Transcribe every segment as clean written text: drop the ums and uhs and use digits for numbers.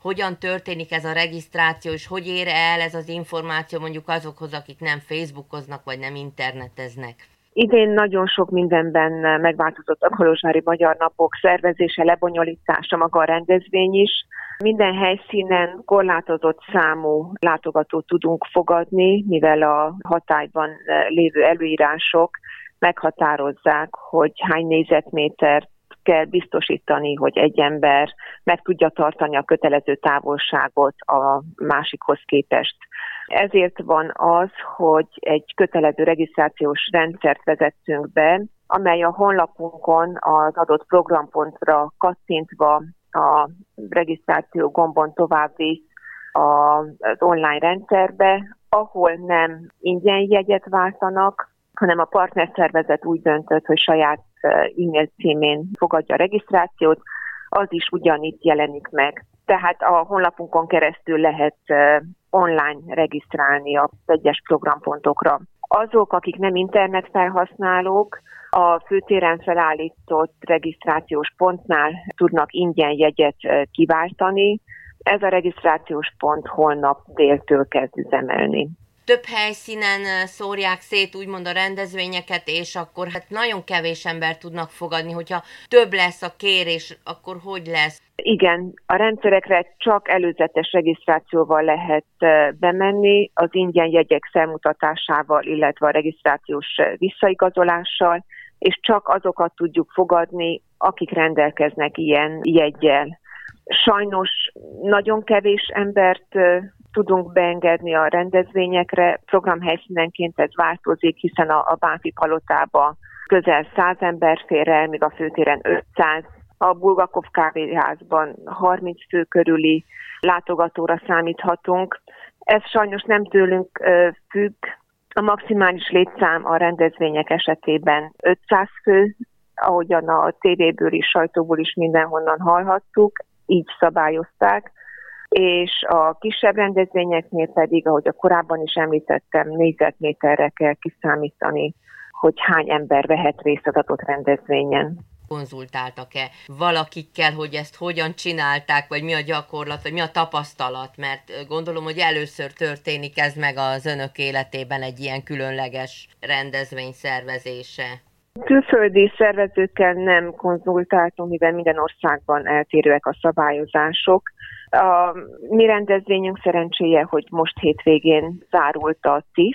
hogyan történik ez a regisztráció, és hogy ér el ez az információ mondjuk azokhoz, akik nem Facebookoznak, vagy nem interneteznek? Idén nagyon sok mindenben megváltozott a Kolozsvári Magyar Napok szervezése, lebonyolítása, maga a rendezvény is. Minden helyszínen korlátozott számú látogatót tudunk fogadni, mivel a hatályban lévő előírások meghatározzák, hogy hány négyzetmétert kell biztosítani, hogy egy ember meg tudja tartani a kötelező távolságot a másikhoz képest. Ezért van az, hogy egy kötelező regisztrációs rendszert vezettünk be, amely a honlapunkon az adott programpontra kattintva a regisztráció gombon tovább visz az online rendszerbe, ahol nem ingyen jegyet váltanak, hanem a partnerszervezet úgy döntött, hogy saját e-mail címén fogadja a regisztrációt, az is ugyanitt jelenik meg. Tehát a honlapunkon keresztül lehet online regisztrálni az egyes programpontokra. Azok, akik nem internetfelhasználók, a főtéren felállított regisztrációs pontnál tudnak ingyen jegyet kiváltani. Ez a regisztrációs pont holnap déltől kezd üzemelni. Több helyszínen szórják szét úgymond a rendezvényeket, és akkor hát nagyon kevés ember tudnak fogadni, hogyha több lesz a kérés, akkor hogy lesz? Igen, a rendszerekre csak előzetes regisztrációval lehet bemenni, az ingyen jegyek felmutatásával, illetve a regisztrációs visszaigazolással, és csak azokat tudjuk fogadni, akik rendelkeznek ilyen jeggyel. Sajnos nagyon kevés embert tudunk beengedni a rendezvényekre, programhelyszínenként ez változik, hiszen a Bánffy palotában közel 100 ember fér el, míg a főtéren 500, a Bulgakov kávéházban 30 fő körüli látogatóra számíthatunk. Ez sajnos nem tőlünk függ. A maximális létszám a rendezvények esetében 500 fő, ahogyan a tévéből is, sajtóból is mindenhonnan hallhattuk, így szabályozták, és a kisebb rendezvényeknél pedig, ahogy a korábban is említettem, négyzetméterre kell kiszámítani, hogy hány ember vehet részt az adott rendezvényen. Konzultáltak-e valakikkel, hogy ezt hogyan csinálták, vagy mi a gyakorlat, vagy mi a tapasztalat? Mert gondolom, hogy először történik ez meg az önök életében egy ilyen különleges rendezvény szervezése. Külföldi szervezőkkel nem konzultáltunk, mivel minden országban eltérőek a szabályozások. A mi rendezvényünk szerencséje, hogy most hétvégén zárult a TIFF,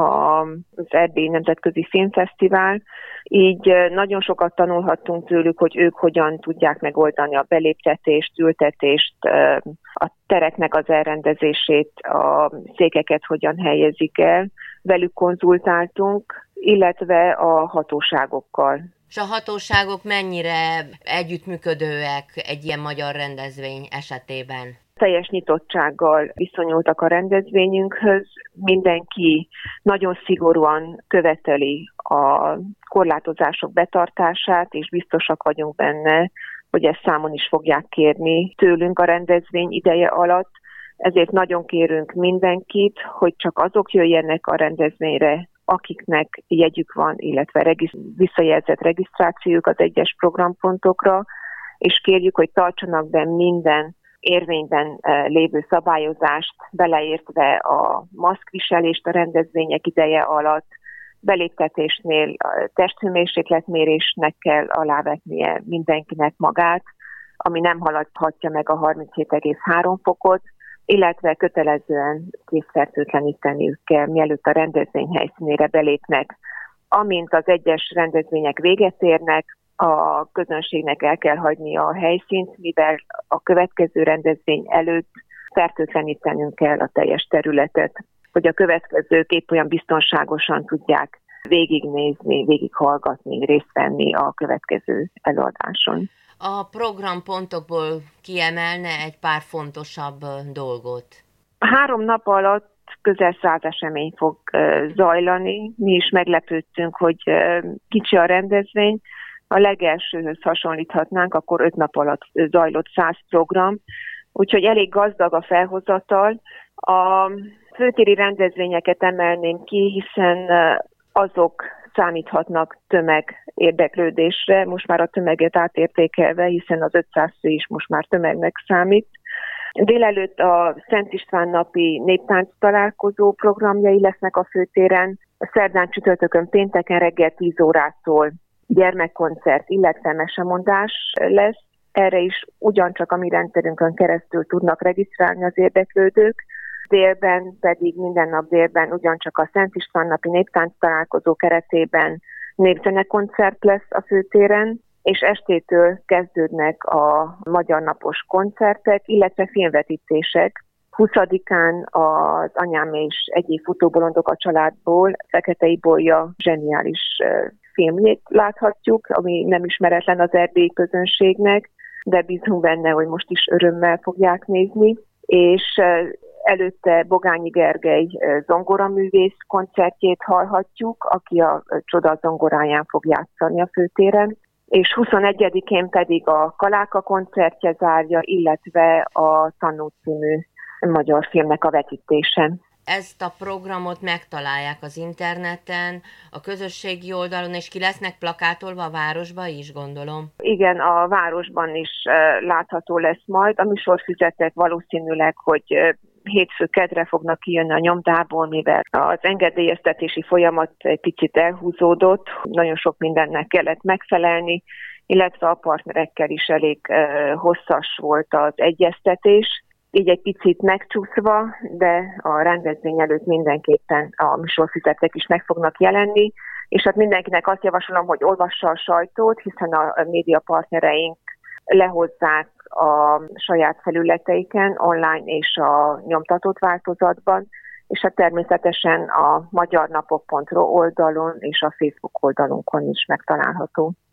az Erdélyi Nemzetközi Filmfesztivál, így nagyon sokat tanulhattunk tőlük, hogy ők hogyan tudják megoldani a beléptetést, ültetést, a tereknek az elrendezését, a székeket hogyan helyezik el. Velük konzultáltunk, illetve a hatóságokkal. És a hatóságok mennyire együttműködőek egy ilyen magyar rendezvény esetében? Teljes nyitottsággal viszonyultak a rendezvényünkhöz. Mindenki nagyon szigorúan követeli a korlátozások betartását, és biztosak vagyunk benne, hogy ezt számon is fogják kérni tőlünk a rendezvény ideje alatt. Ezért nagyon kérünk mindenkit, hogy csak azok jöjjenek a rendezvényre, akiknek jegyük van, illetve visszajelzett regisztrációjuk az egyes programpontokra, és kérjük, hogy tartsanak be minden érvényben lévő szabályozást, beleértve a maszkviselést a rendezvények ideje alatt, beléptetésnél testhőmérsékletmérésnek kell alávetnie mindenkinek magát, ami nem haladhatja meg a 37,3 fokot, illetve kötelezően készfertőtleníteniük kell, mielőtt a rendezvény helyszínére belépnek. Amint az egyes rendezvények véget érnek, a közönségnek el kell hagynia a helyszínt, mivel a következő rendezvény előtt fertőtlenítenünk kell a teljes területet, hogy a következők épp olyan biztonságosan tudják végignézni, végighallgatni, részt venni a következő előadáson. A programpontokból kiemelne egy pár fontosabb dolgot? 3 nap alatt közel 100 esemény fog zajlani. Mi is meglepődtünk, hogy kicsi a rendezvény. A legelsőhöz hasonlíthatnánk, akkor 5 nap alatt zajlott 100 program, úgyhogy elég gazdag a felhozatal. A főtéri rendezvényeket emelném ki, hiszen azok számíthatnak tömeg érdeklődésre, most már a tömeget átértékelve, hiszen az 500 fő is most már tömegnek számít. Délelőtt a Szent István napi néptánc találkozó programjai lesznek a főtéren, a szerdán, csütörtökön, pénteken reggel 10 órától gyermekkoncert, illetve mesemondás lesz. Erre is ugyancsak a mi rendszerünkön keresztül tudnak regisztrálni az érdeklődők. Délben pedig minden nap délben ugyancsak a Szent István napi néptánc találkozó keretében népzenekoncert lesz a főtéren, és estétől kezdődnek a magyar napos koncertek, illetve filmvetítések. 20-án az Anyám és egyéb futóbolondok a családból, Fekete Ibolya zseniális filmjét láthatjuk, ami nem ismeretlen az erdélyi közönségnek, de bízunk benne, hogy most is örömmel fogják nézni. És előtte Bogányi Gergely zongoraművész koncertjét hallhatjuk, aki a Csoda zongoráján fog játszani a főtéren. És 21-én pedig a Kaláka koncertje zárja, illetve a Tanú című magyar filmnek a vetítése. Ezt a programot megtalálják az interneten, a közösségi oldalon, és ki lesznek plakátolva a városba is, gondolom? Igen, a városban is látható lesz majd. A műsorfüzetek valószínűleg, hogy hétfő-kedre fognak kijönni a nyomdából, mivel az engedélyeztetési folyamat egy picit elhúzódott, nagyon sok mindennek kellett megfelelni, illetve a partnerekkel is elég hosszas volt az egyeztetés, így egy picit megcsúszva, de a rendezvény előtt mindenképpen a műsorfüzetek is meg fognak jelenni, és hát mindenkinek azt javasolom, hogy olvassa a sajtót, hiszen a médiapartnereink lehozzák a saját felületeiken, online és a nyomtatott változatban, és hát természetesen a magyarnapok.ru oldalon és a Facebook oldalunkon is megtalálható.